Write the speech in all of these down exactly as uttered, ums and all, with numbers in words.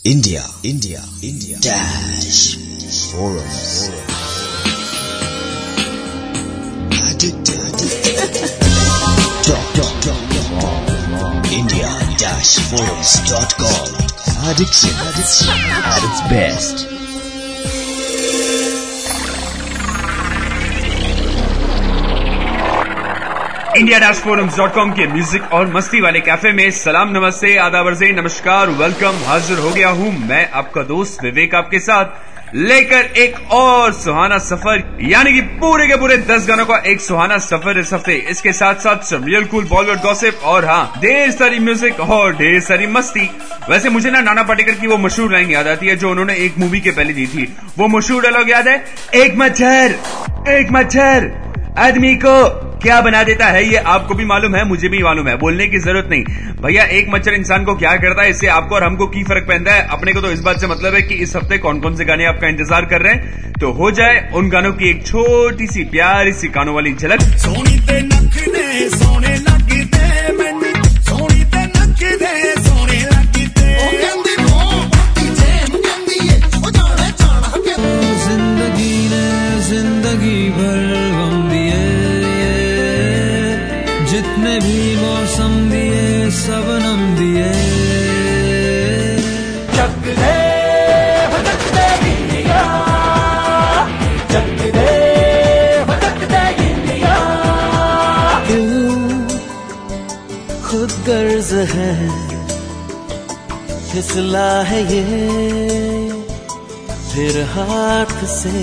India, India, India Dash Forums. Talk, talk, talk. India Dash Forums dot com. Addiction, addiction at its best. India dash forums dot com के music और मस्ती वाले cafe में सलाम, नमस्ते, आदाब, अर्ज़े, नमस्कार, वेलकम। हाजिर हो गया हूं मैं आपका दोस्त विवेक आपके साथ लेकर एक और सुहाना सफर, यानी कि पूरे के पूरे दस गानों का एक सुहाना सफर इस हफ्ते। इसके साथ साथ सब रियल कूल बॉलीवुड गॉसिप और हाँ ढेर सारी म्यूजिक और ढेर सारी मस्ती। वैसे मुझे ना नाना पाटेकर की वो मशहूर लाइन याद आती है जो उन्होंने एक मूवी के पहले दी थी। वो मशहूर डायलॉग याद है, एक मच्छर एक मच्छर आदमी को क्या बना देता है। ये आपको भी मालूम है, मुझे भी मालूम है, बोलने की जरूरत नहीं भैया। एक मच्छर इंसान को क्या करता है, इससे आपको और हमको की फर्क पड़ता है। अपने को तो इस बात से मतलब है कि इस हफ्ते कौन कौन से गाने आपका इंतजार कर रहे हैं, तो हो जाए उन गानों की एक छोटी सी प्यारी सी कानों वाली झलक। सोनी ते नखरे सोने लगदे मैनू, सोनी ते नखरे सोने लगदे, ओ कहंदी नो ती जैन कहंदी ए ओ जाने जाना के जिंदगी ने जिंदगी भर गम दिए, जितने भी मौसम दिए सब नम दिए। जग दे भटक दे इंडिया, जग दे भटक दे इंडिया। क्यों खुद गर्ज है फिसला है ये फिर हाथ से।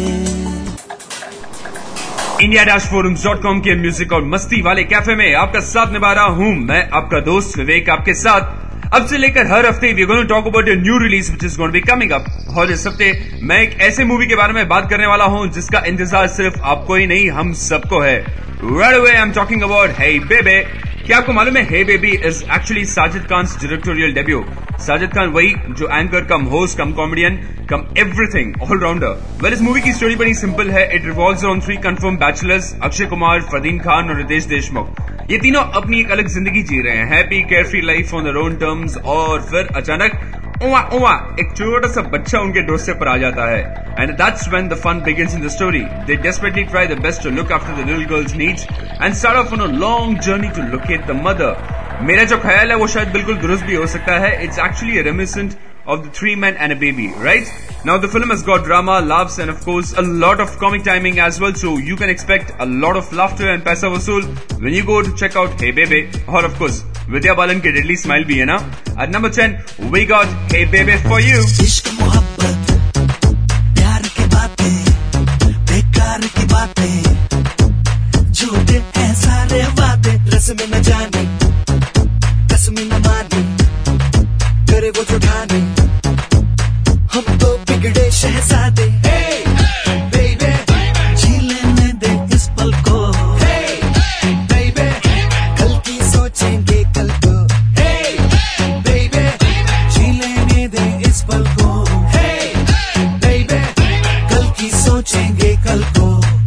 India dash forums dot com के म्यूजिक और मस्ती वाले कैफे में आपका साथ निभा रहा हूं मैं आपका दोस्त विवेक आपके साथ। अब से लेकर हर हफ्ते we gonna talk about a new release which is gonna be coming up. और इस हफ्ते मैं एक ऐसे मूवी के बारे में बात करने वाला हूं जिसका इंतजार सिर्फ आपको ही नहीं हम सबको है। Right away I am talking about hey baby. क्या आपको मालूम है hey baby is actually Sajid Khan directorial debut. Sajid Khan वही जो anchor cum host cum comedian cum everything allrounder. Well इस मूवी की स्टोरी बड़ी सिंपल है। It revolves around three confirm bachelors, Akshay Kumar, Fardeen Khan और रितेश देशमुख। ये तीनों अपनी एक अलग जिंदगी जी रहे हैं, happy carefree life on their own terms. और फिर अचानक उवा उवा एक छोटा सा बच्चा उनके डोरस्टेप पर आ जाता है। And that's when the fun begins in the story. They desperately try their best to look after the little girl's needs and start off on a long journey to locate the mother. मेरा जो ख्याल है वो शायद बिल्कुल दुरुस्त भी हो सकता है। It's actually a reminiscent of the three men and a baby, right? Now the film has got drama, laughs and of course a lot of comic timing as well, so you can expect a lot of laughter and paisa vasool when you go to check out Hey Bebe. और of course Vidya Balan की deadly smile भी है ना। At number ten we got Hey Bebe for you. इश्क मोहब्बत प्यार की बातें बेकार की बातें झूठे हैं सारे वादे, रस्म न जाने कसम न माने करे वो जो ठाने, हम तो बिगड़े शहजादे। hey, baby, जी लेने दे इस पल को। hey, baby, कल की सोचेंगे कल को। hey, baby, जी लेने दे इस पल को। hey, baby, कल की सोचेंगे कल को।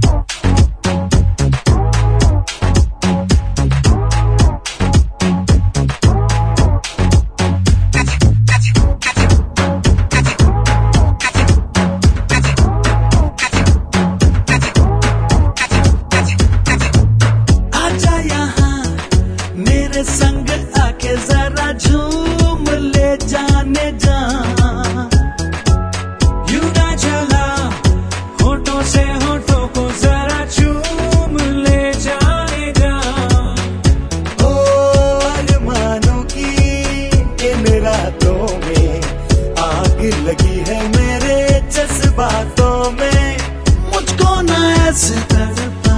संग आके जरा झूम ले जाने जा, यूं ना चला होठों से होठों को जरा चूम ले जाने जा। ओ अरमानों की इन रातों में आग लगी है मेरे जज्बातों में, मुझको ना ऐसे तड़पा।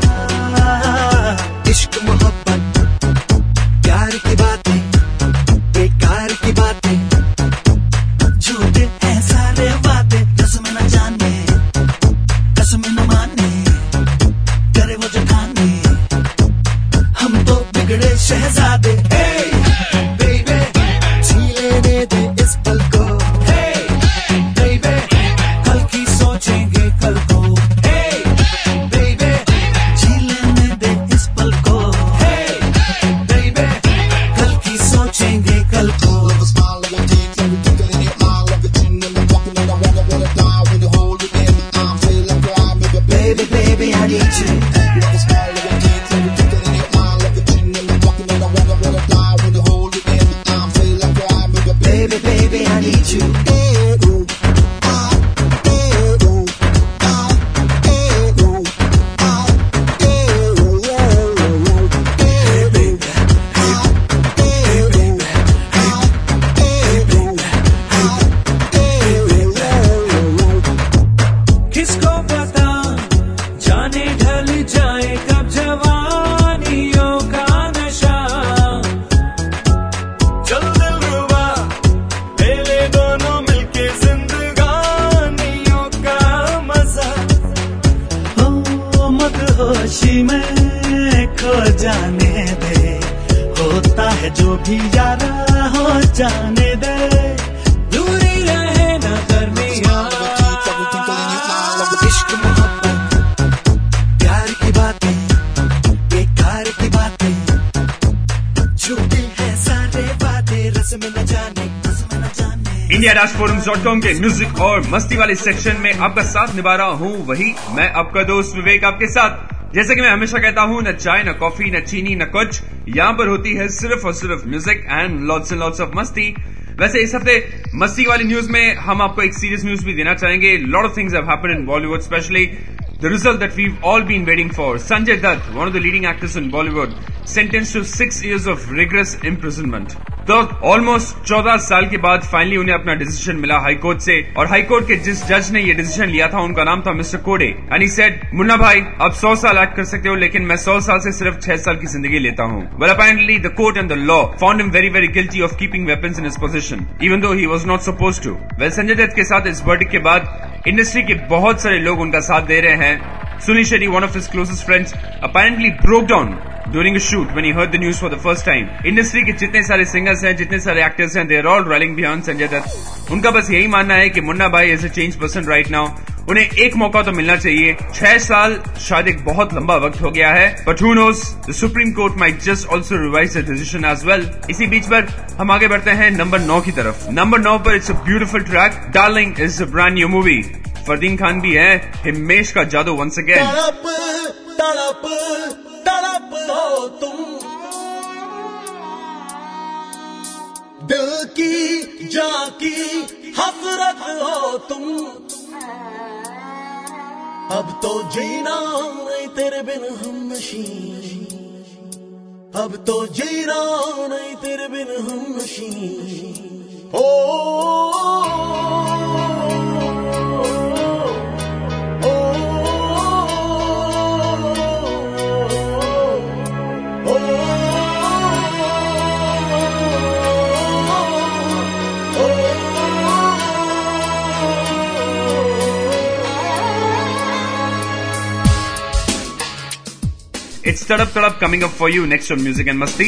इश्क मोहब्बत प्यार की बातें बेकार की बातें झूठे हैं सारे वादे, कसम न जाने कसम न माने करे वो जो ठाने, हम तो बिगड़े शहजादे। hey, baby, जी लेने दे need you. होशी में खो जाने दे, होता है जो भी यारा हो जाने दे, दूरी रहे ना दरमियां। इश्क मोहब्बत प्यार की बातें, बेकार की बातें, झूठे हैं सारे वादे, रस्म न जाने रस्म न जाने। India dash forums dot com के म्यूजिक और मस्ती वाले सेक्शन में आपका साथ निभा रहा हूँ वही मैं आपका दोस्त विवेक आपके साथ। जैसे कि मैं हमेशा कहता हूँ, न चाय न कॉफी न चीनी न कुछ, यहाँ पर होती है सिर्फ और सिर्फ music and lots and lots of मस्ती। वैसे इस हफ्ते मस्ती वाली न्यूज में हम आपको एक सीरियस न्यूज भी देना चाहेंगे। Lot of things have happened in Bollywood, specially the result that we've all been waiting for. Sanjay Dutt, one of the leading actors in Bollywood, sentenced to six years of rigorous imprisonment. तो almost चौदह साल के बाद finally उन्हें अपना decision मिला high court से, और हाई कोर्ट के जिस जज ने ये डिसीजन लिया था उनका नाम था मिस्टर कोडे। एंड ही सेड, मुन्ना भाई आप सौ साल एक्ट कर सकते हो, लेकिन मैं सौ साल से सिर्फ छह साल की जिंदगी लेता हूँ। Well apparently the court and the law found him very very guilty of keeping weapons in his position even though he was not supposed to. Well Sanjay Dutt के साथ इस वर्डिक्ट के बाद इंडस्ट्री के बहुत सारे लोग उनका साथ दे रहे हैं। Sunil Shetty, one of his closest friends, apparently broke down during a shoot when he heard the news for the first time. Industry के जितने सारे सिंगर्स हैं, जितने सारे एक्टर्स हैं, they are all rallying behind Sanjay Dutt. उनका बस यही मानना है कि Munna Bhai is a change person right now, उन्हें एक मौका तो मिलना चाहिए। छह साल शायद एक बहुत लंबा वक्त हो गया है, but who knows, the supreme court might just also revise the decision as well. इसी बीच पर हम आगे बढ़ते हैं नंबर नौ की तरफ। नंबर नौ पर it's a beautiful track, Darling is a brand new movie. Fardeen Khan भी है, हिमेश का जादू वंस अगेन। तड़प तड़प तड़प हो तुम, दिल की जाकी हसरत हो तुम, अब तो जीना नहीं तेरे बिन हमनशी, अब तो जीना नहीं तेरे बिन हमनशी। ओ It's Tadap Tadap coming up for you next on Music and Masti.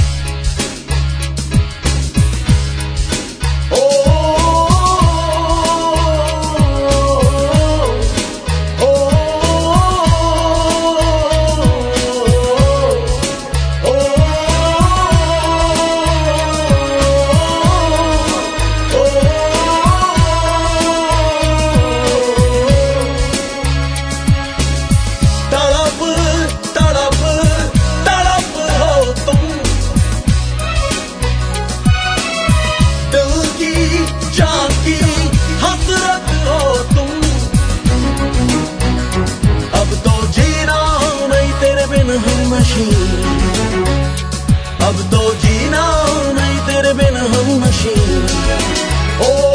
अब तो जीना नहीं तेरे बिन हम नशी। ओ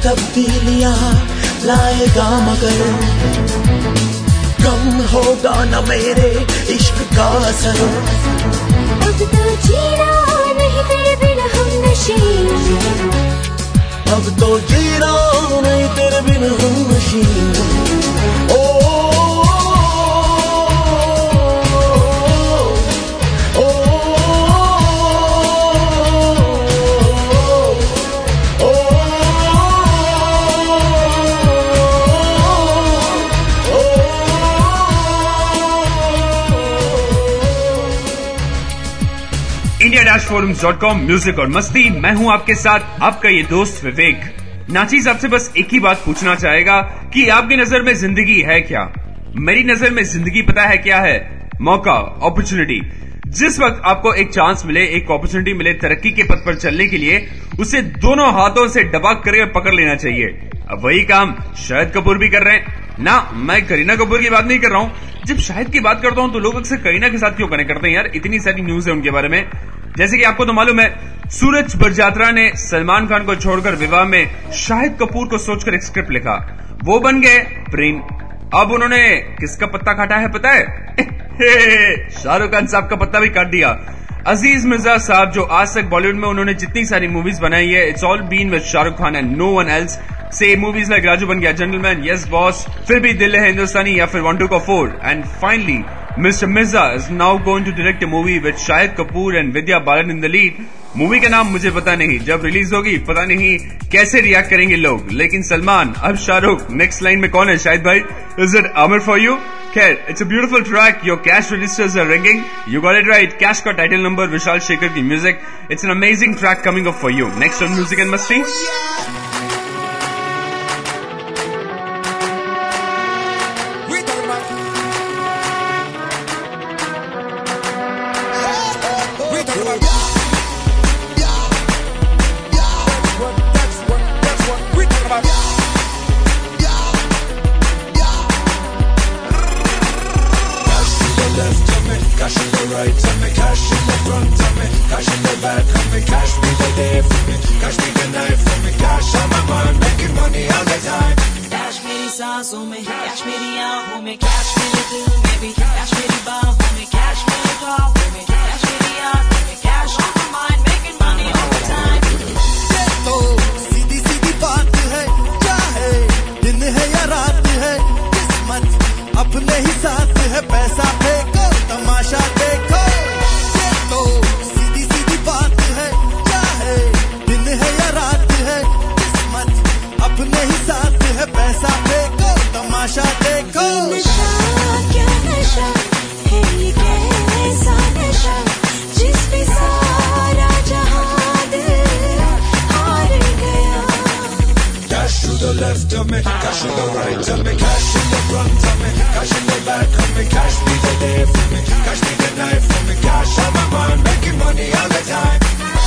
तब्दीलियां लाएगा मगर कम होगा न मेरे इश्क का असर। अब तो जीना नहीं तेरे बिना हम नशीन, अब तो जीना नहीं तेरे बिना हम नशीन। ओ India dash forums dot com music और मस्ती। मैं हूं आपके साथ आपका ये दोस्त विवेक। नाचीज आपसे बस एक ही बात पूछना चाहेगा कि आपकी नजर में जिंदगी है क्या? मेरी नजर में जिंदगी पता है क्या है? मौका, अपॉर्चुनिटी। जिस वक्त आपको एक चांस मिले, एक अपॉर्चुनिटी मिले तरक्की के पथ पर चलने के लिए, उसे दोनों हाथों से डबाक करके पकड़ लेना चाहिए। अब वही काम शाहिद कपूर भी कर रहे हैं ना। मैं करीना कपूर की बात नहीं कर रहा हूं। जब शाहिद की बात करता हूं तो लोग अक्सर करीना के साथ क्यों कनेक्ट करते हैं यार? इतनी सारी न्यूज है उनके बारे में। जैसे कि आपको तो मालूम है, सूरज बरजात्रा ने सलमान खान को छोड़कर विवाह में शाहिद कपूर को सोचकर एक स्क्रिप्ट लिखा, वो बन गए प्रेम। अब उन्होंने किसका पत्ता काटा है पता है? शाहरुख खान साहब का पत्ता भी काट दिया। अजीज मिर्जा साहब, जो आज तक बॉलीवुड में उन्होंने जितनी सारी मूवीज बनाई है, it's all been with Shahrukh Khan and no one else. से movies like Raju Ban Gaya gentleman, yes boss, फिर भी दिल है हिंदुस्तानी या फिर one two ka four. And finally Mister Mirza is now going to direct a movie with Shahid Kapoor and Vidya Balan in the lead. Movie का नाम मुझे पता नहीं, जब रिलीज होगी पता नहीं कैसे रिएक्ट करेंगे लोग। लेकिन सलमान, अब शाहरुख, नेक्स्ट लाइन में कौन है शाहिद भाई? Is it Aamir for you? खैर, it's a beautiful track. Your cash registers are ringing. You got it right. Cash का टाइटल नंबर, विशाल शेखर की music. It's an amazing track coming up for you next on music and मस्ती। Cash in the right of me, cash in the front of me, cash in the back of me, cash be the day for me, cash be the night for me, cash on my mind, making money all the time. Cash मेरी सांसों में, cash मेरी आँखों में, cash मेरे दिल में भी, cash मेरी बाहों में, cash मेरे ख्वाबों में, cash मेरी आँखों में, cash on my mind, making money all the time. ये तो सीधी सीधी बात है, चाहे दिन है या रात है, किस्मत अपने ही साथ है, पैसा फेंको तमाशा देखो। ये तो सीधी सीधी बात है, चाहे दिन है या रात है, किस्मत अपने ही साथ है, पैसा फेंको तमाशा देखो। नशा क्या नशा है ये, कैसा नशा जिस पे सारा जहां दिल हार गया। Cash to the left of me, cash to the right of me, cash in the front of me, cash in the back of me, cash be the day for me, cash be the night for me, cash on my mind, making money all the time.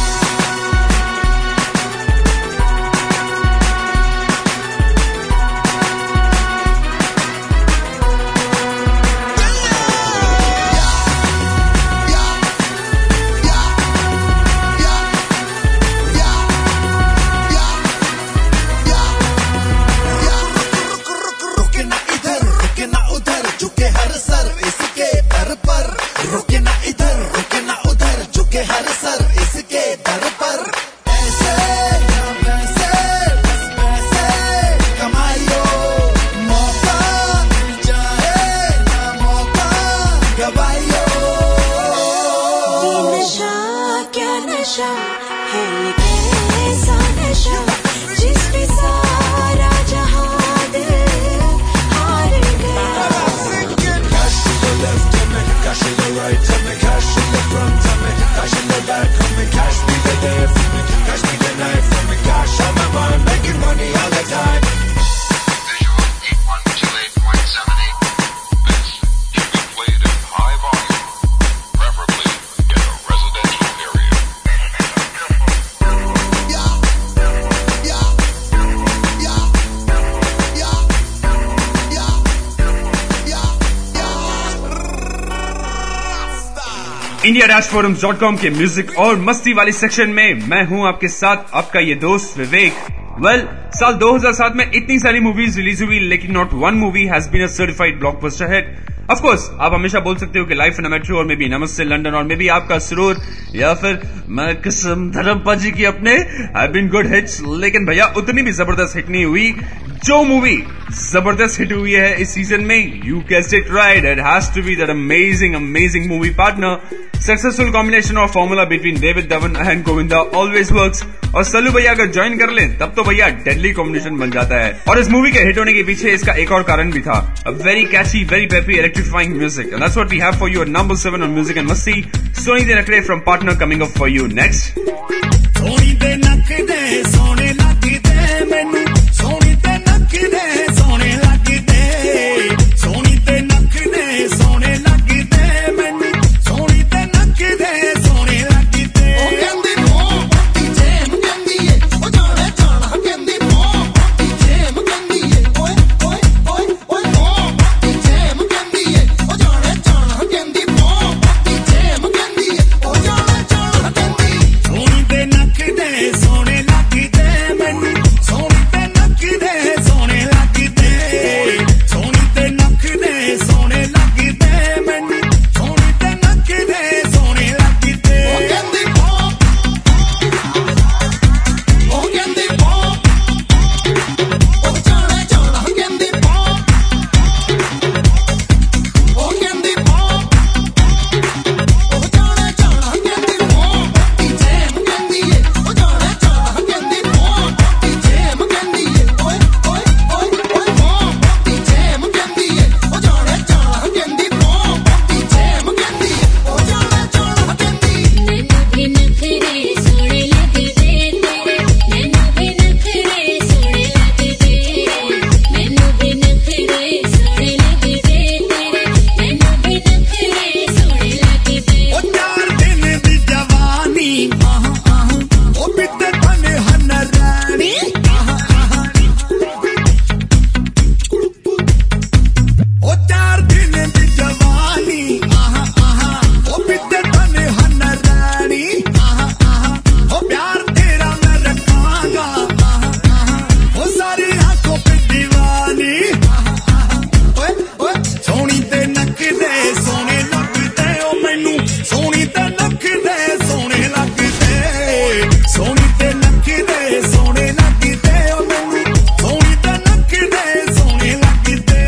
नशा है ये, कैसा नशा जिस पे सारा जहां दिल हार गया। Cash to the left of me, cash to the right of me, cash in the front of me, cash in the back of me, cash be the day for me, cash be the night for me, cash on my mind, making money all the time. Visual eight one two eight point seven eight. This should be played in high volume, preferably in a residential area. India dash forums dot com के music और मस्ती वाली section में मैं हूं आपके साथ आपका ये दोस्त विवेक। वेल well, साल दो हज़ार सात में इतनी सारी मूवीज रिलीज हुई लेकिन not one movie has been a certified blockbuster hit. Of course आप हमेशा बोल सकते हो कि लाइफ इन अ मेट्रो और मे बी नमस्ते लंदन और मे बी आपका सुरूर या फिर मैं कसम धर्मपा जी की अपने हैव बीन गुड हिट्स, लेकिन भैया उतनी भी जबरदस्त हिट नहीं हुई जो मूवी जबरदस्त हिट हुई है इस सीजन में। You guessed it right, it has to be that amazing amazing movie Partner. Successful combination of formula between David Dhawan and Govinda always works, और सल्लू भैया अगर ज्वाइन कर लें तब तो भैया डेडली कॉम्बिनेशन बन जाता है। और इस मूवी के हिट होने के पीछे इसका एक और कारण भी था, a very catchy very peppy electrifying music, and that's what we have for you at number seven on music and मस्ती। सोनी दे Nakhre from Partner coming up for you next. सोनी दे नखरे सोने लगदे मैनू, सोनी दे नखरे सोने लगदे, सोनी दे नखरे सोने लगदे मैनू, सोनी दे नखरे सोने लगदे। ओ कहंदी ओ पट्टी जेम कहंदी ए, ओ जाने जाना कहंदी ओ पट्टी जेम कहंदी ए, ओए ओए ओए ओए ओ पट्टी जेम कहंदी ए, ओ जाने जाना कहंदी ओ पट्टी जेम कहंदी ए, ओ जाने जाना कहंदी। सोनी दे नखरे सोने लगदे मैनू, सोनी दे नखरे सोने लगदे, सोनी दे नखरे सोने लगदे मैनू, सोनी दे नखरे सोने लगदे। ओ कहंदी ओ ओ कहंदी ओ ओ जाने जाना कहंदी ओ ओ कहंदी ओ ओ जाने जाना कहंदी ओ पट्टी जेम कहंदी ए, ओ जाने जाना कहंदी ओ पट्टी जेम कहंदी ए, ओए ओए ओए ओए ओ पट्टी जेम कहंदी ए, ओ जाने जाना कहंदी ओ पट्टी जेम कहंदी ए, ओ जाने जाना कहंदी। मैनू भी नखरे सोने लगदे तेरे, मैनू भी नखरे सोने लगदे, मैनू भी नखरे सोने लगदे तेरे, मैनू भी नखरे सोने लगदे। ओ चार दिन दी जवानी आहा आहा, ओ बिते बने हन रानी आहा आहा, ओ चार दिन दी जवानी आहा आहा, ओ बिते बने हन रानी आहा आहा, ओ प्यार तेरा मैं रखांगा आहा आहा, ओ सारी आंखों पे दीवानी आहा आहा, ओए ओए सोनी ते नखरे सोने लगदे ओ मैनू, सोनी ते नखरे सोने लगदे, सोनी ते नखरे सोने लगदे ओ मैनू, सोनी ते नखरे सोने लगदे।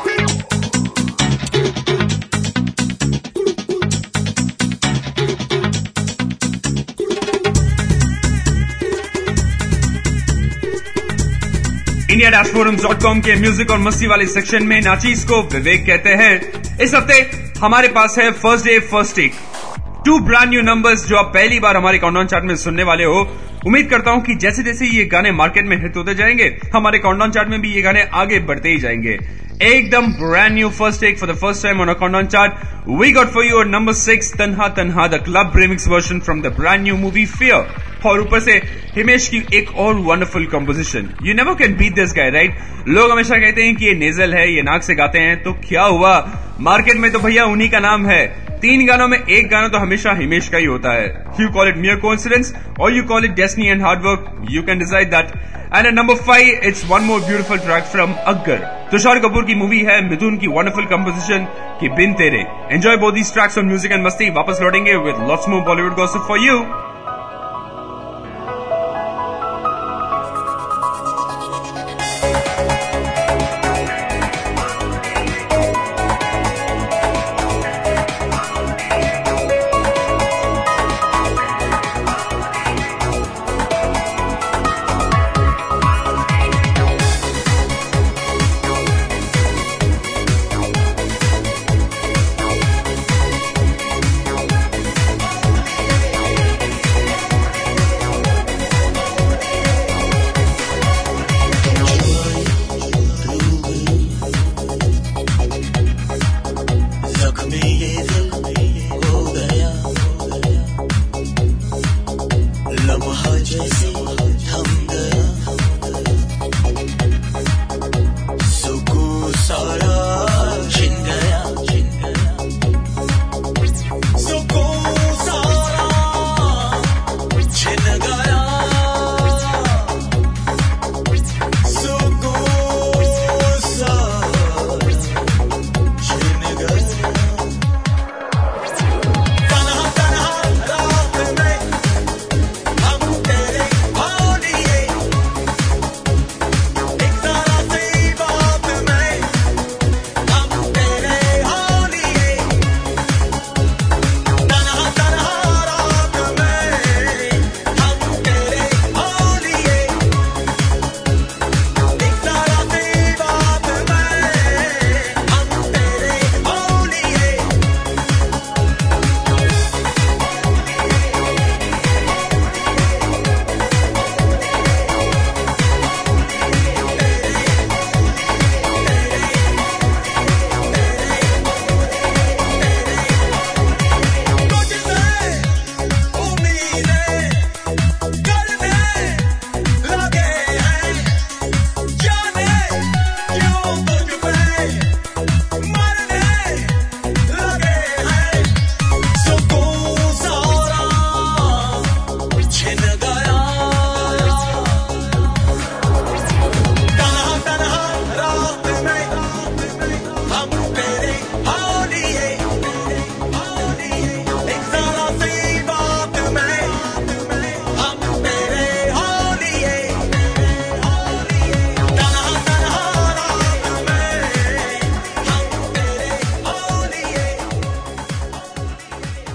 India dash forums dot com के म्यूजिक और मस्ती वाले सेक्शन में नाचीज को विवेक कहते हैं। इस हफ्ते हमारे पास है first day first take, two brand new numbers जो आप पहली बार हमारे काउंटडाउन चार्ट में सुनने वाले हो। उम्मीद करता हूं कि जैसे जैसे ये गाने मार्केट में हिट होते जाएंगे हमारे काउंटडाउन चार्ट में भी ये गाने आगे बढ़ते ही जाएंगे। एकदम brand new first take for the first time on a countdown chart, we got for you number six Tanha Tanha the club remix version from the brand new movie Fear. और ऊपर से हिमेश की एक और wonderful composition. You never can beat this guy right. लोग हमेशा कहते हैं कि ये नेजल है, ये नाक से गाते हैं, तो क्या हुआ, मार्केट में तो भैया उन्हीं का नाम है। तीन गानों में एक गाना तो हमेशा हिमेश का ही होता है। You call it mere coincidence और you call it destiny and hard work, you can decide that. And at number five it's one more beautiful track from Aggar. Tusshar Kapoor की मूवी है मिथुन की वंडरफुल कंपोजिशन की Bin Tere. Enjoy both these tracks on music and मस्ती। वापस लौटेंगे with lots more Bollywood gossip for you.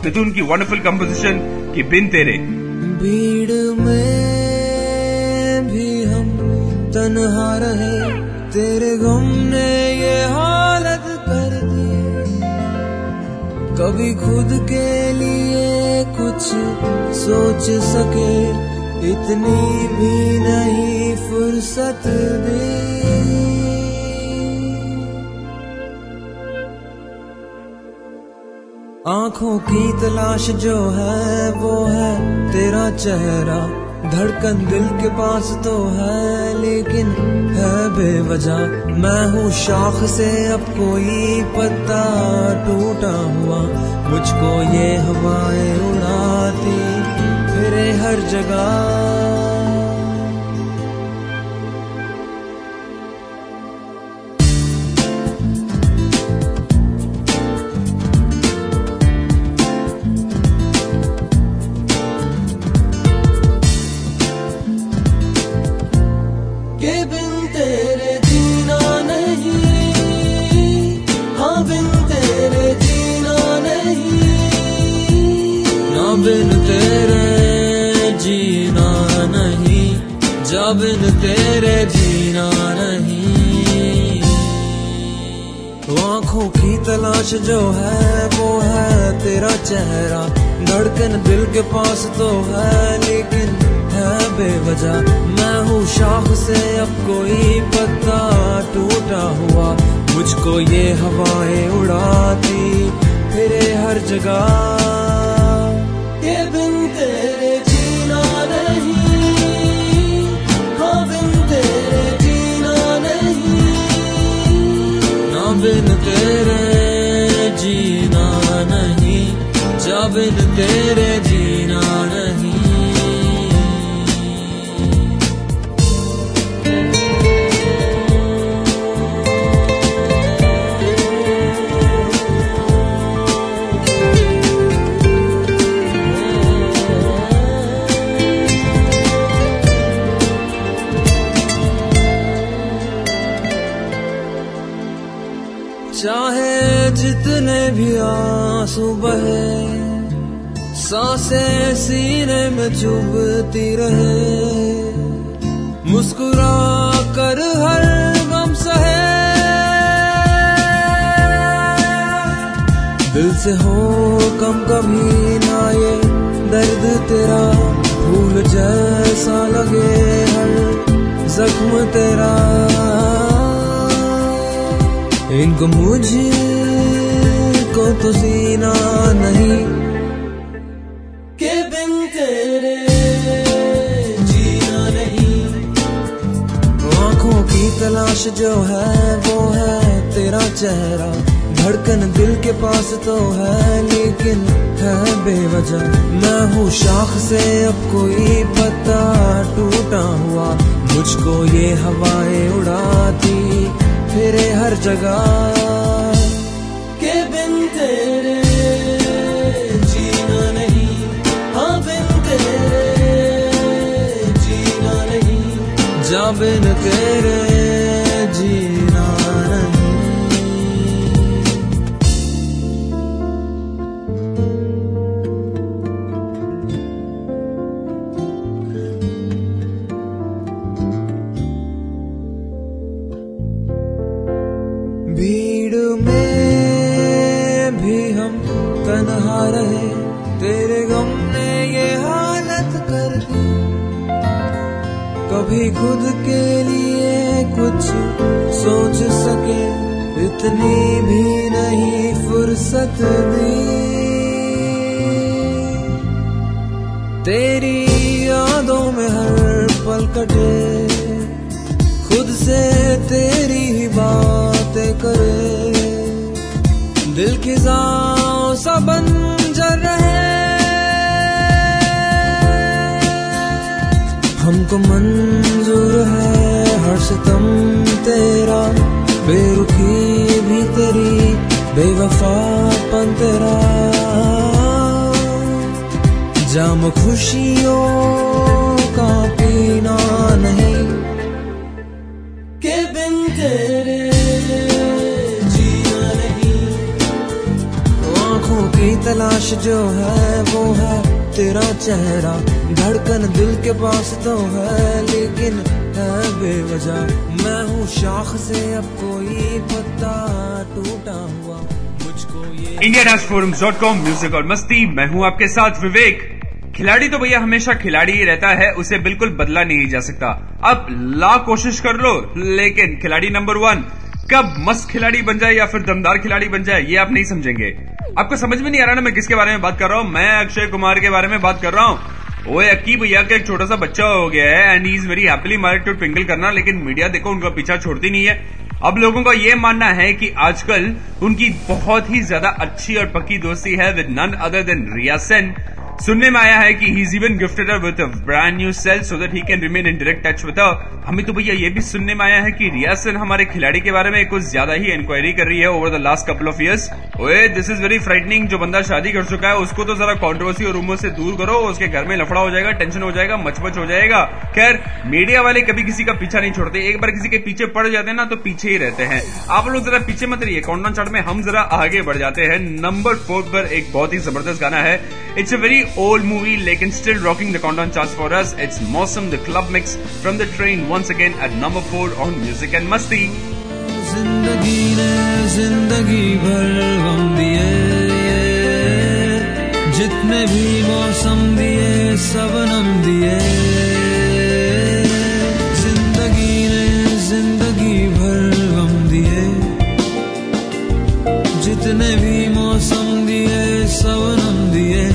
Mithoon की wonderful composition की बिन तेरे। भीड़ में भी हम तन्हा रहे, तेरे गम ने ये हालत कर दी। कभी खुद के लिए कुछ सोच सके, इतनी भी नहीं फुर्सत दी। आंखों की तलाश जो है वो है तेरा चेहरा, धड़कन दिल के पास तो है लेकिन है बेवजह। मैं हूँ शाख से अब कोई पत्ता टूटा हुआ, मुझको ये हवाएं उड़ाती फिरे हर जगह। बिन तेरे जीना नहीं, जा बिन तेरे जीना नहीं। आंखों की तलाश जो है वो है तेरा चेहरा, धड़कन दिल के पास तो है लेकिन है बेवजह। मैं हूँ शाख से अब कोई पत्ता टूटा हुआ, मुझको ये हवाएं उड़ाती फिरे हर जगह। ये बिन तेरे जीना नहीं, हाँ बिन तेरे जीना नहीं, ना बिन तेरे जीना नहीं, जा बिन तेरे जीना नहीं। चाहे जितने भी आंसू बहे, सांसें सीने में चुभती रहे, मुस्कुरा कर हर गम सहे। दिल से हो कम कभी ना ये दर्द तेरा, फूल जैसा लगे हर जख्म तेरा। इनको मुझको तो सीना नहीं, के बिन तेरे जीना नहीं। आंखों की तलाश जो है वो है तेरा चेहरा, धड़कन दिल के पास तो है लेकिन है बेवजह। मैं हूँ शाख से अब कोई पत्ता टूटा हुआ, मुझको ये हवाएं उड़ाती फिरे हर जगह। के बिन तेरे जीना नहीं, हाँ बिन तेरे जीना नहीं, जा बिन तेरे जीना नहीं। भीड़ में भी हम तन्हा रहे, तेरे गम ने ये हालत कर दी। कभी खुद के लिए कुछ सोच सके, इतनी भी नहीं फुर्सत दी। तेरी यादों में हर पल कटे, खुद से तेरी ही बातें करे, दिल की जाओ सा बंजर रहे। हमको मंजूर है हर सितम तेरा, बेरुखी भी तेरी, बेवफापन तेरा। जाम खुशियों का पीना नहीं, के बिन तेरे जीना नहीं। आंखों की की तलाश जो है वो है तेरा चेहरा, धड़कन दिल के पास तो है लेकिन है बेवजह। मैं हूँ शाख से अब कोई पत्ता टूटा हुआ, मुझको ये India dash forums dot com music और मस्ती। मैं हूँ आपके साथ विवेक। खिलाड़ी तो भैया हमेशा खिलाड़ी ही रहता है, उसे बिल्कुल बदला नहीं जा सकता। अब लाख कोशिश कर लो, लेकिन खिलाड़ी नंबर वन कब मस्त खिलाड़ी बन जाए या फिर दमदार खिलाड़ी बन जाए ये आप नहीं समझेंगे। आपको समझ में नहीं आ रहा ना मैं किसके बारे में बात कर रहा हूँ? मैं अक्षय कुमार के बारे में बात कर रहा हूँ। ओए अक्की भैया का एक छोटा सा बच्चा हो गया है and he is very happily married to Twinkle करना, लेकिन मीडिया देखो उनका पीछा छोड़ती नहीं है। अब लोगों का ये मानना है कि आजकल उनकी बहुत ही ज्यादा अच्छी और पक्की दोस्ती है with none other than Riya Sen. सुनने में आया है कि he is even gifted her with a brand new cell so that he can remain in direct touch with her. हमें तो भैया ये भी सुनने में आया है कि रिया सेन हमारे खिलाड़ी के बारे में कुछ ज्यादा ही इंक्वायरी कर रही है over the last couple of years. ओए दिस इज वेरी फ्राइटनिंग। जो बंदा शादी कर चुका है उसको तो जरा कॉन्ट्रोवर्सी और रूमर से दूर करो, उसके घर में लफड़ा हो जाएगा, टेंशन हो जाएगा, मचमच हो जाएगा। खैर मीडिया वाले कभी किसी का पीछा नहीं छोड़ते, एक बार किसी के पीछे पड़ जाते हैं ना तो पीछे ही रहते हैं। आप लोग जरा पीछे मत रहिए, काउंटडाउन चार्ट में हम जरा आगे बढ़ जाते हैं। नंबर फोर पर एक बहुत ही जबरदस्त गाना है। It's a very old movie लेकिन still rocking the countdown charts for us. It's Mosam the club mix from the train once again at number four on Music and Masti. जिंदगी ने जिंदगी भर गम दिए, जितने भी मौसम दिए सबनम दिए। जिंदगी ने जिंदगी भर गम दिए, जितने भी मौसम दिए सबनम दिए।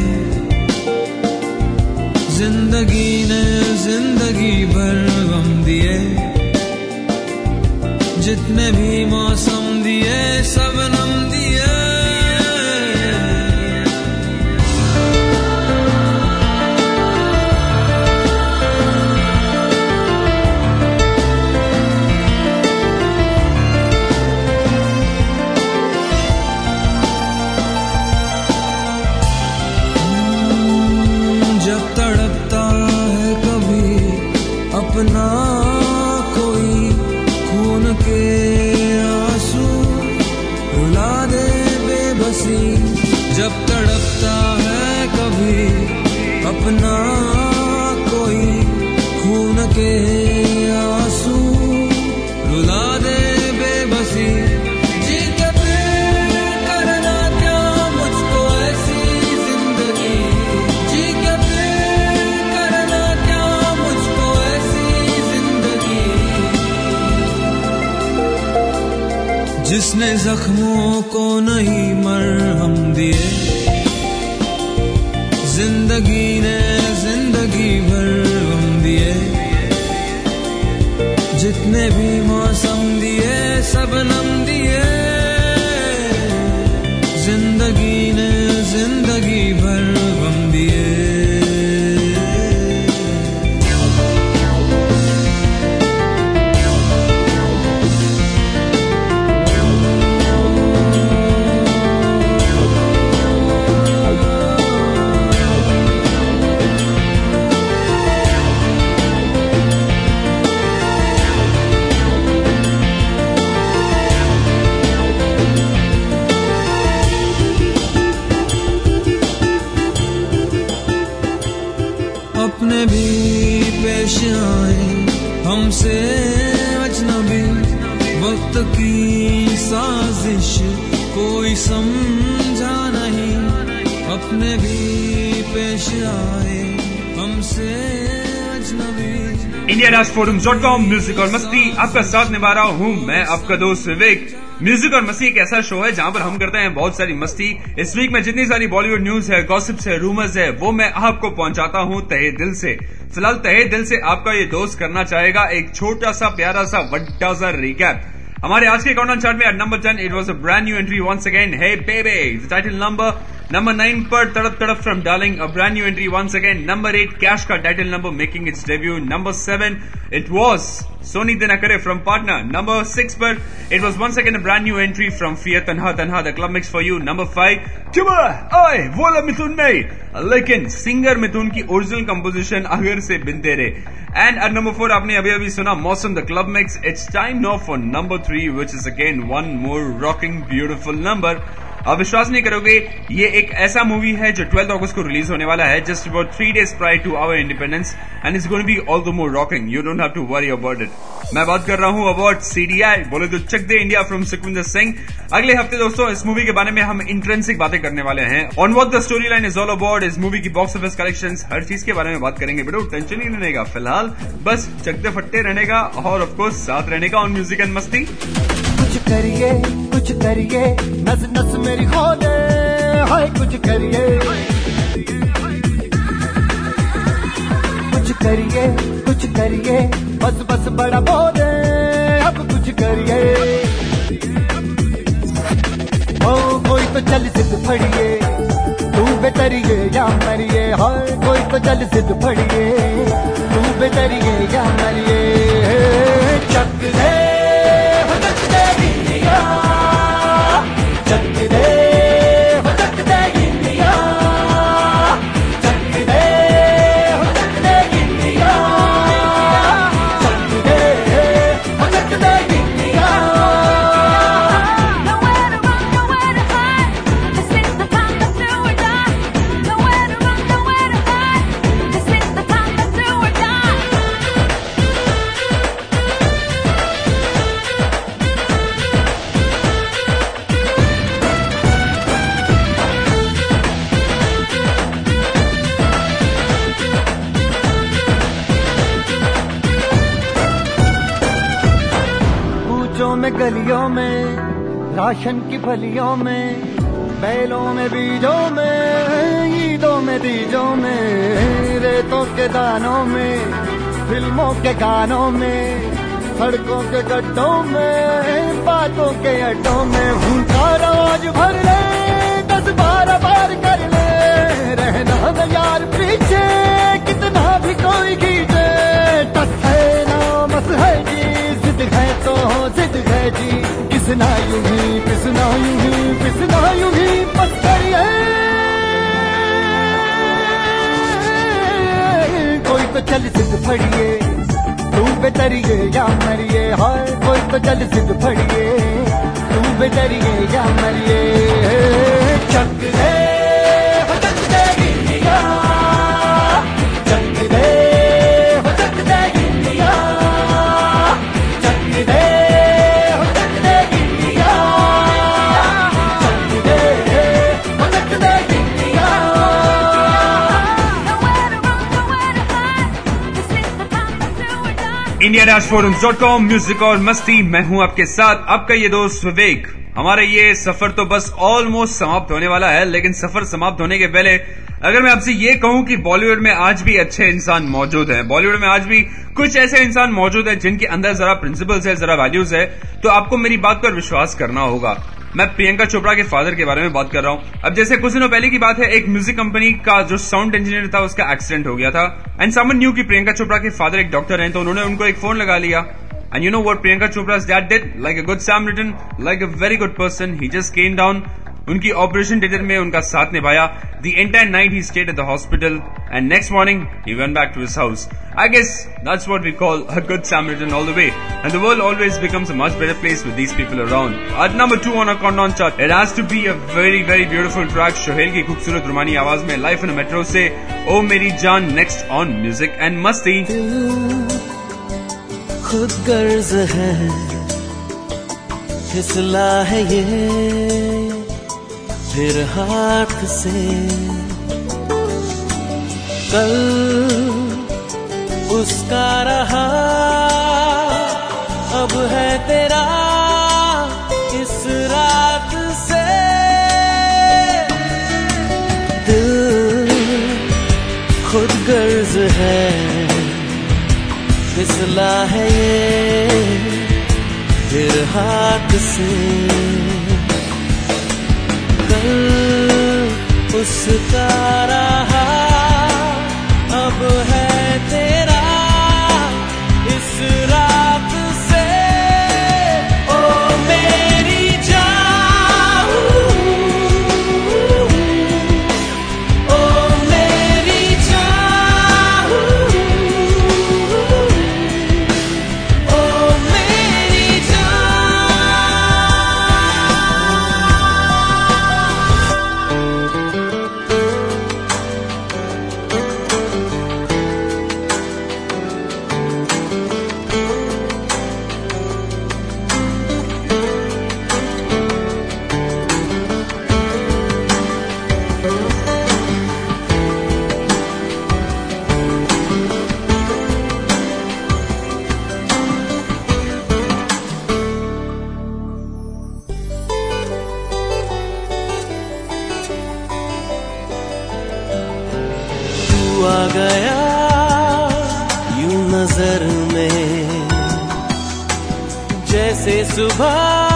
जिंदगी ने जिंदगी भर गम दिए, जितने भी मौसम दिए सबनम दिए। अपना कोई खून के आंसू रुला दे बेबसी, जब तड़पता है कभी अपना कोई खून के आंसू रुला दे बेबसी। जी के फिर करना क्या मुझको ऐसी जिंदगी, जी के फिर करना क्या मुझको जिसने जख्मों को नहीं मरहम दिए। जिंदगी ने जिंदगी भर गम दिए, जितने भी मौसम दिए सबनम दिए। जिंदगी ने जिंदगी भर गम दिए। अपने भी पेश आए हमसे अजनबी, वक्त की साजिश कोई समझा नहीं। अपने भी पेश आए हमसे अजनबी। India dash forums dot com music और मस्ती आपका साथ निभा रहा हूँ मैं आपका दोस्त विवेक। म्यूजिक और मस्ती एक ऐसा शो है जहां पर हम करते हैं बहुत सारी मस्ती। इस वीक में जितनी सारी बॉलीवुड न्यूज है, गॉसिप्स है, रूमर्स है, वो मैं आपको पहुंचाता हूं तहे दिल से। फिलहाल तहे दिल से आपका ये दोस्त करना चाहेगा एक छोटा सा प्यारा सा वड्डा सा रिकैप। हमारे आज के काउंटडाउन चार्ट में at number ten it was a brand new entry once again, hey baby the title number. Number nine पर Tadap Tadap from Darling, a brand new entry once again. Number eight Cash का title number making its debut. Number seven it was Soni दिनकरे from Partner. Number six पर it was once again a brand new entry from Fear Tanha Tanha the club mix for you. Number five ओए बोला मिथुन नहीं, लेकिन singer मिथुन की original composition अगर से बिन तेरे। एंड एट नंबर फोर आपने अभी अभी सुना Mausam the club mix. It's time now for number three which is again one more rocking beautiful number. आप विश्वास नहीं करोगे, ये एक ऐसा मूवी है जो ट्वेल्थ अगस्त को रिलीज होने वाला है, just about three days prior to our independence, and it's going to be all the more rocking. You don't have to worry about it. मैं बात कर रहा हूं अबाउट सीडीआई, बोले तो चक दे इंडिया फ्रॉम सुखविंदर सिंह. अगले हफ्ते दोस्तों इस मूवी के बारे में हम इंट्रेंसिक बातें करने वाले हैं. On what the story line is all about, इस मूवी की बॉक्स ऑफिस कलेक्शंस, हर चीज के बारे में बात करेंगे. बेटो टेंशन ही नहीं रहेगा, फिलहाल बस चकते फट्टे रहने का और ऑफ कोर्स साथ रहने का ऑन म्यूजिक एंड मस्ती. कुछ करिए कुछ करिए नस नस मेरी खोले, हाय कुछ करिए कुछ करिए कुछ करिए बस बस बड़ा बोले, अब कुछ करिए. ओ कोई तो चल सिद्ध फड़िए, तू बेतरिए या मरिए, हाय कोई तो चल सिद्ध फड़िए, तू बेतरिए या मरिए. चक दे चक दे इंडिया, चक दे चक दे इंडिया, चक दे चक दे इंडिया, चक दे चक दे India. Nowhere to run, nowhere to hide. This is the time to do or die. Nowhere to run, nowhere to hide. This is the time to do or die. कूचों में गलियों में, राशन की फलियों में, बैलों में बीजों में, ईदों में दीजों में, रेतों के दानों में, फिल्मों के गानों में, सड़कों के गड्ढों में, बातों के अड्डों में. भूखा रोज भर ले, दस बारह बार कर ले, रहना न यार पीछे, कितना भी कोई खींचे. टस है ना मस है जी, जिद है तो जिद है जी, किसना यूं ही पिसना यूं ही पिसना यूं ही बस करिए. कोई तो चल सिद्ध फड़िए, तू बेतरिए या मरिए, हाय कोई तो चल सिद्ध फड़िए, तू बेतरिए या मरिए. चक दे चक दे इंडिया, चक दे चक दे इंडिया, चक दे चक दे इंडिया, चक दे चक दे India. Nowhere to run, nowhere to hide. This is the time to do or die. India dash forums dot com music और मस्ती, मैं हूं आपके साथ, आपका ये दोस्त विवेक. हमारा ये सफर तो बस ऑलमोस्ट समाप्त होने वाला है, लेकिन सफर समाप्त होने के पहले अगर मैं आपसे ये कहूं कि बॉलीवुड में आज भी अच्छे इंसान मौजूद हैं, बॉलीवुड में आज भी कुछ ऐसे इंसान मौजूद हैं जिनके अंदर जरा प्रिंसिपल्स है, जरा वैल्यूज है, तो आपको मेरी बात पर विश्वास करना होगा. मैं प्रियंका चोपड़ा के फादर के बारे में बात कर रहा हूं. अब जैसे कुछ दिनों पहले की बात है, एक म्यूजिक कंपनी का जो साउंड इंजीनियर था उसका एक्सीडेंट हो गया था, एंड समवन न्यू कि प्रियंका चोपड़ा के फादर एक डॉक्टर हैं, तो उन्होंने उनको एक फोन लगा लिया. And you know what Priyanka Chopra's dad did? Like a good Samaritan, like a very good person, he just came down. उनकी ऑपरेशन थिएटर में उनका साथ निभाया. The entire night he stayed at the hospital, and next morning he went back to his house. I guess that's what we call a good Samaritan all the way. And the world always becomes a much better place with these people around. At number two on our countdown chart, it has to be a very very beautiful track. Sohel की खूबसूरत रुमानी आवाज में Life in a Metro से ओ मेरी जान, next on Music and मस्ती. खुद गर्ज है, फिसला है ये फिर हाथ से. कल उसका रहा, अब है तेरा इस रात से. दिल खुद गर्ज है, फिसला है ये फिर हाथ से. कल उसका रहा, अब है तेरा इस रात से. ओ मेरी जान, ओ मेरी जान, ओ मेरी जान. गया यूं नजर में, जैसे सुबह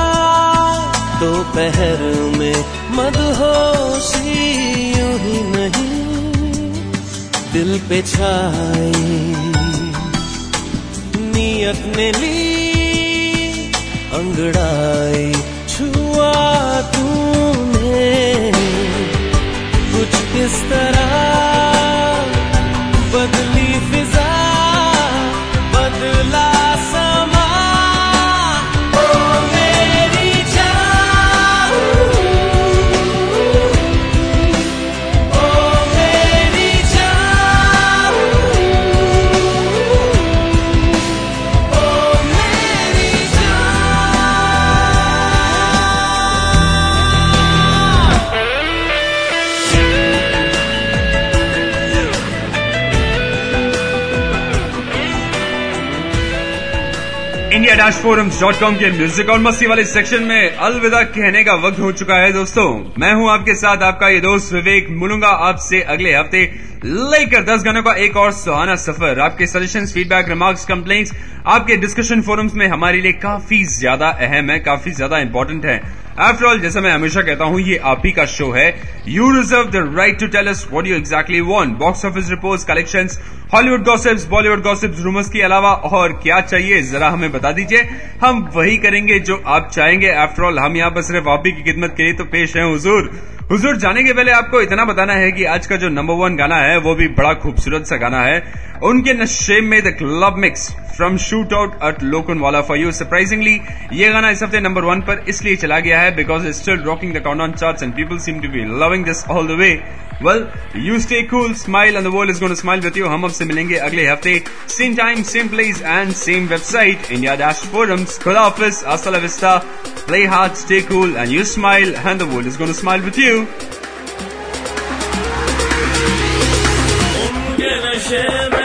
दोपहर में मदहोशी यूं ही नहीं दिल पे छाई। नियत ने ली अंगड़ाई, छुआ तूने कुछ इस तरह, बदली फिजा बदला समा। ओ मेरी जान, ओ मेरी जान, ओ मेरी जान। India dash forums dot com के म्यूजिक और मस्ती वाले सेक्शन में अलविदा कहने का वक्त हो चुका है दोस्तों। मैं हूं आपके साथ आपका ये दोस्त विवेक। मिलूंगा आपसे अगले हफ्ते लेकर दस गानों का एक और सुहाना सफर। आपके सजेशंस, फीडबैक, रिमार्क्स, कंप्लेंट्स आपके डिस्कशन फोरम्स में हमारे लिए काफी ज्यादा अहम है, काफी ज्यादा इंपॉर्टेंट है। आफ्टर ऑल, जैसा मैं हमेशा कहता हूं, ये आप ही का शो है। You reserve the right to tell us what you exactly want. Box office reports, collections, Hollywood gossips, Bollywood gossips, rumours के अलावा और क्या चाहिए जरा हमें बता दीजिए, हम वही करेंगे जो आप चाहेंगे। आफ्टर ऑल, हम यहाँ पर सिर्फ आप ही की खिदमत के लिए तो पेश हैं हुजूर। हुजूर, जाने के पहले आपको इतना बताना है कि आज का जो नंबर वन गाना है वो भी बड़ा खूबसूरत सा गाना है। उनके नशे में the club mix from shoot out at Lokhandwala for you. Surprisingly ये गाना इस हफ्ते नंबर वन पर इसलिए चला गया है because it's still rocking the countdown charts and people seem to be loving this all the way. Well, you stay cool, smile and the world is gonna smile with you. हम आपसे मिलेंगे अगले हफ्ते, same time, same place and same website, India dash forums. खुदा हाफिज, हasta la vista, play hard, stay cool and you smile and the world is going to smile with you. उनके नशे में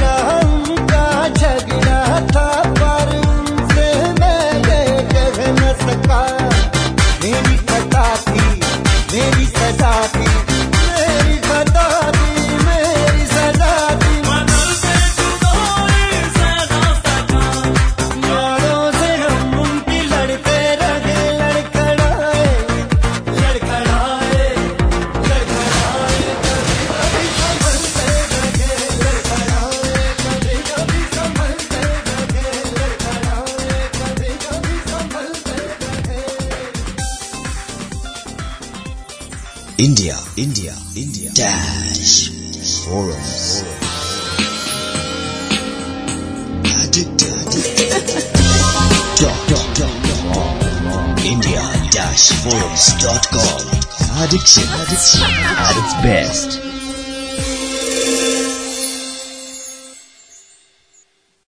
मेरा उनका झगड़ा था, पर उनसे मैं ये कह न India, India, India Dash Forums. Dot, dot, dot, dot. India Dash Forums dot com. Addiction, addiction at its best.